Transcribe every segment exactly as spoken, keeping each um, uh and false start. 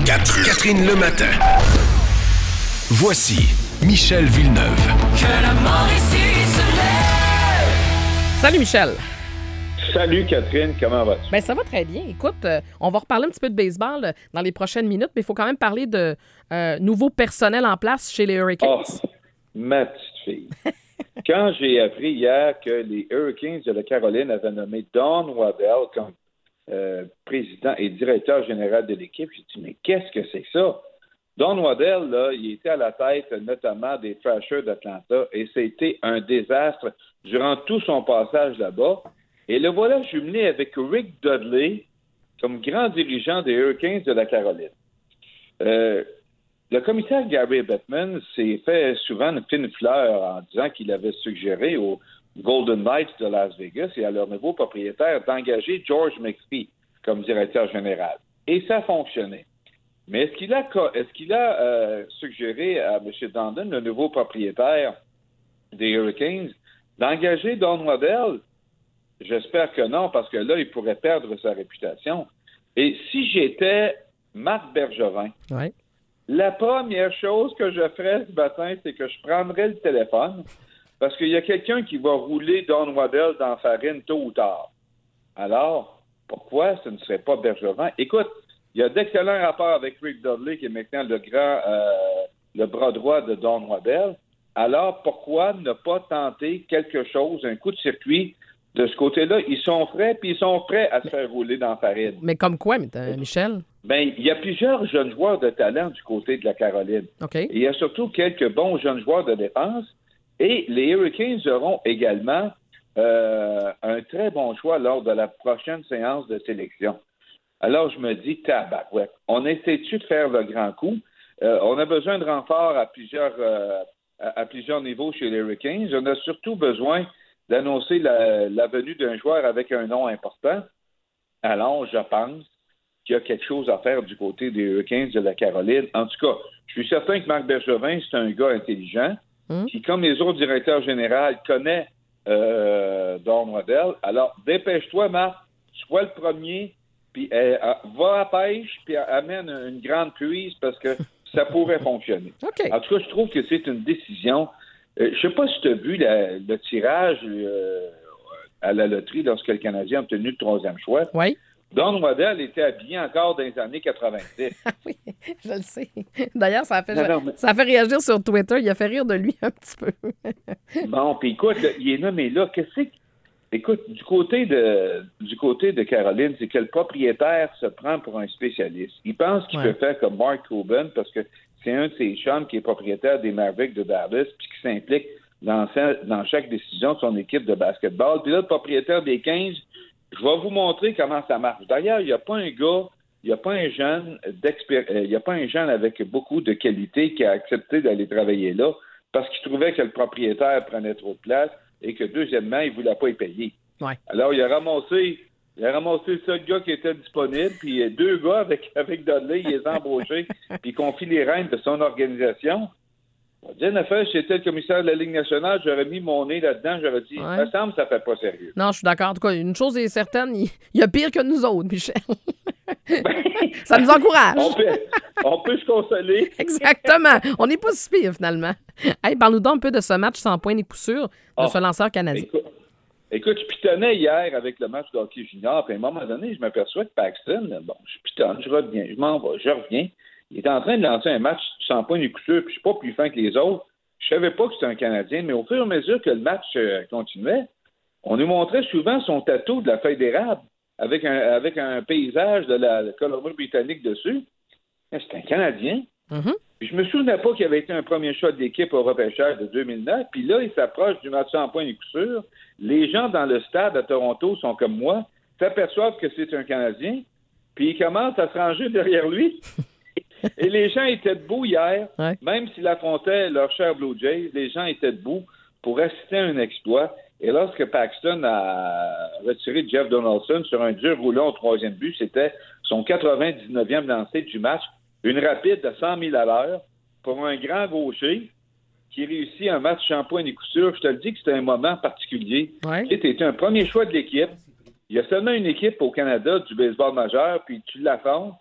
Catherine, Catherine le matin. Voici Michel Villeneuve. Que la Mauricie se lève. Salut Michel. Salut Catherine, comment vas-tu? Ben ça va très bien. Écoute, euh, on va reparler un petit peu de baseball euh, dans les prochaines minutes, mais il faut quand même parler de euh, nouveau personnel en place chez les Hurricanes. Oh, ma petite fille. Quand j'ai appris hier que les Hurricanes de la Caroline avaient nommé Don Waddell comme euh, président et directeur général de l'équipe, j'ai dit, mais qu'est-ce que c'est que ça? Don Waddell, là, il était à la tête notamment des Thrashers d'Atlanta et c'était un désastre durant tout son passage là-bas. Et le voilà jumelé avec Rick Dudley comme grand dirigeant des Hurricanes de la Caroline. Euh, le commissaire Gary Bettman s'est fait souvent une fine fleur en disant qu'il avait suggéré aux Golden Knights de Las Vegas et à leur nouveau propriétaire d'engager George McPhee comme directeur général. Et ça a fonctionné. Mais est-ce qu'il a, est-ce qu'il a euh, suggéré à M. Dundon, le nouveau propriétaire des Hurricanes, d'engager Don Waddell? J'espère que non, parce que là, il pourrait perdre sa réputation. Et si j'étais Marc Bergevin, Ouais. la première chose que je ferais ce matin, c'est que je prendrais le téléphone, parce qu'il y a quelqu'un qui va rouler Don Waddell dans la farine tôt ou tard. Alors, pourquoi ce ne serait pas Bergevin? Écoute, il y a d'excellents rapports avec Rick Dudley, qui est maintenant le grand, euh, le bras droit de Don Waddell. Alors, pourquoi ne pas tenter quelque chose, un coup de circuit? De ce côté-là, ils sont prêts, puis ils sont prêts à se faire rouler dans la farine. Mais comme quoi, euh, Michel? Bien, il y a plusieurs jeunes joueurs de talent du côté de la Caroline. OK. Et il y a surtout quelques bons jeunes joueurs de défense. Et les Hurricanes auront également euh, un très bon choix lors de la prochaine séance de sélection. Alors, je me dis, tabarouette, on essaie-tu de faire le grand coup? Euh, on a besoin de renforts à plusieurs, euh, à, à plusieurs niveaux chez les Hurricanes. On a surtout besoin d'annoncer la, la venue d'un joueur avec un nom important. Alors, je pense qu'il y a quelque chose à faire du côté des Hurricanes de la Caroline. En tout cas, je suis certain que Marc Bergevin, c'est un gars intelligent Hum? qui, comme les autres directeurs généraux, connaît euh, Don Waddell. Alors, dépêche-toi, Marc, sois le premier, puis euh, va à pêche, puis amène une grande puise parce que ça pourrait fonctionner. OK. En tout cas, je trouve que c'est une décision. Euh, je sais pas si tu as vu la, le tirage euh, à la loterie lorsque le Canadien a obtenu le troisième choix. Oui. Don Waddell était habillé encore dans les années quatre-vingt-dix. Oui, je le sais. D'ailleurs, ça a fait, Non, non, mais- ça a fait réagir sur Twitter. Il a fait rire de lui un petit peu. Bon, puis écoute, là, il est nommé là. Qu'est-ce que... Écoute, du côté de du côté de Caroline, c'est que le propriétaire se prend pour un spécialiste. Il pense qu'il Ouais. peut faire comme Mark Cuban parce que c'est un de ses chums qui est propriétaire des Mavericks de Dallas puis qui s'implique dans, sa- dans chaque décision de son équipe de basketball. Puis là, le propriétaire des quinze, je vais vous montrer comment ça marche. D'ailleurs, il n'y a pas un gars, il n'y a pas un jeune d'expér... euh, il n'y a pas un jeune avec beaucoup de qualité qui a accepté d'aller travailler là parce qu'il trouvait que le propriétaire prenait trop de place et que, deuxièmement, il ne voulait pas y payer. Ouais. Alors, il a ramassé, il a ramassé le seul gars qui était disponible, puis deux gars avec, avec Dudley, il les a embauchés, puis il confie les rênes de son organisation. On dit une affaire, si j'étais le commissaire de la Ligue nationale, j'aurais mis mon nez là-dedans, j'aurais dit, Ouais. ça me semble, ça fait pas sérieux. Non, je suis d'accord. En tout cas, une chose est certaine, il, il y a pire que nous autres, Michel. Ça nous encourage. On peut, on peut se consoler. Exactement. On n'est pas si pire, finalement. Hey, parle-nous donc un peu de ce match sans point ni coup sûr de Ah. ce lanceur canadien. Écoute, écoute, je pitonnais hier avec le match de hockey junior, puis à un moment donné, je m'aperçois que Paxton, bon, je pitonne, je reviens, je m'en vais, je reviens. Il est en train de lancer un match sans point ni coup sûr, puis je suis pas plus fin que les autres. Je savais pas que c'était un Canadien, mais au fur et à mesure que le match euh, continuait, on nous montrait souvent son tatou de la feuille d'érable avec un, avec un paysage de la Colombie-Britannique dessus. C'est un Canadien. Mhm. Puis je me souvenais pas qu'il avait été un premier choix de l'équipe au repêchage de deux mille neuf. Puis là, il s'approche du match sans point ni coup sûr. Les gens dans le stade à Toronto sont comme moi, s'aperçoivent que c'est un Canadien, puis ils commencent à se ranger derrière lui. Et les gens étaient debout hier, Ouais. même s'il affrontait leur cher Blue Jays, les gens étaient debout pour assister à un exploit. Et lorsque Paxton a retiré Jeff Donaldson sur un dur roulant au troisième but, c'était son quatre-vingt-dix-neuvième lancé du match, une rapide de cent mille à l'heure pour un grand gaucher qui réussit un match sans point ni coup sûr. Je te le dis que c'était un moment particulier. Ouais. Tu étais un premier choix de l'équipe. Il y a seulement une équipe au Canada du baseball majeur, puis tu l'affrontes.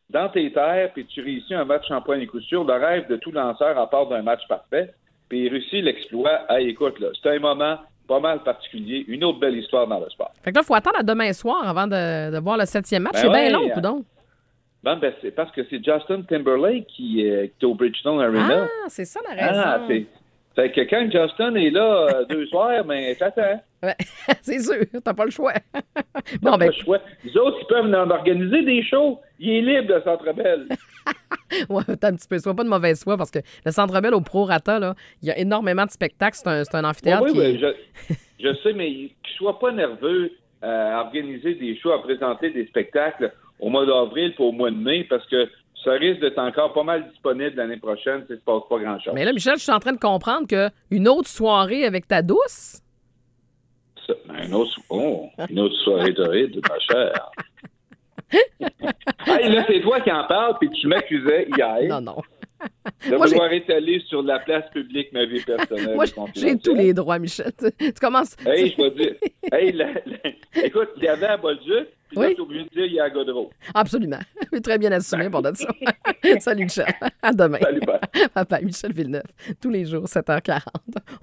dans tes terres, puis tu réussis un match en point et coup sûr, le rêve de tout lanceur à part d'un match parfait, puis il réussit l'exploit. Hey, écoute, là, c'est un moment pas mal particulier, une autre belle histoire dans le sport. Fait que là, il faut attendre à demain soir avant de, de voir le septième match. Ben c'est ouais, bien long, euh, coudonc. Ben, ben, c'est parce que c'est Justin Timberlake qui, euh, qui est au Bridgestone Arena. Ah, c'est ça la raison. Ah, c'est... Fait que quand Justin est là euh, deux soirs, ben t'attends. Ouais, c'est sûr, t'as pas le choix. Bon, bon, ben, le choix. Les autres, ils peuvent en organiser des shows. Il est libre, le Centre Bell. ouais, attends un petit peu, sois pas de mauvaise foi, parce que le Centre Bell au Prorata, là, il y a énormément de spectacles. C'est un, c'est un amphithéâtre oui, qui... oui, je, je sais, mais qu'il ne soit pas nerveux euh, à organiser des shows, à présenter des spectacles au mois d'avril et au mois de mai, parce que ça risque d'être encore pas mal disponible l'année prochaine si ça ne se passe pas grand-chose. Mais là, Michel, je suis en train de comprendre qu'une autre soirée avec ta douce... Ça, une, autre, oh, une autre soirée torride, ma chère. Hey, là, c'est toi qui en parles, puis tu m'accusais hier Non, non. de Moi, vouloir étaler sur la place publique ma vie personnelle. Moi, j'ai tous les droits, Michel. Tu, tu commences... Hey, je vais dire... Hey, la, la, écoute, il y avait à Bolduc, puis Oui. là, t'es obligé de dire il y a à Godreau. Absolument. Très bien assumé pour de ça. Salut, Michel. À demain. Salut, bye. Papa, Michel Villeneuve. Tous les jours, sept heures quarante.